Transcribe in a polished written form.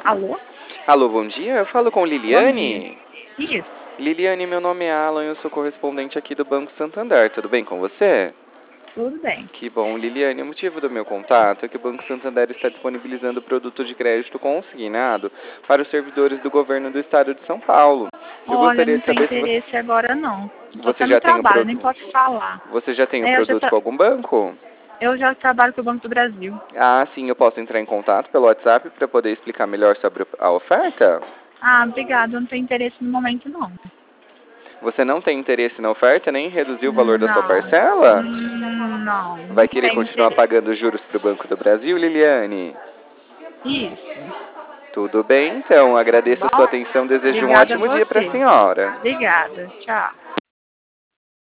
Alô? Alô, bom dia. Eu falo com Bom dia. Liliane. Isso, Liliane, meu nome é Alan, eu sou correspondente aqui do Banco Santander. Tudo bem com você? tudo bem. Que bom, Liliane. O motivo do meu contato é que o Banco Santander está disponibilizando produto de crédito consignado para os servidores do governo do estado de São Paulo. Eu Olha, gostaria não de tem saber se você, interesse agora não. Tô você até no já tem o trabalho, nem produto. posso falar. Você já tem o É, eu já, produto com algum banco? eu já trabalho com o Banco do Brasil. Ah, sim, eu posso entrar em contato pelo WhatsApp para poder explicar melhor sobre a oferta? Ah, obrigada, não tem interesse no momento não. Você não tem interesse na oferta nem em reduzir o valor da sua Não, parcela? não Vai querer tenho continuar interesse. pagando juros para o Banco do Brasil, Liliane? Isso, Tudo bem, então. tá Agradeço a sua bom? atenção. Desejo um Obrigada a ótimo dia para a você. senhora. Obrigada, tchau.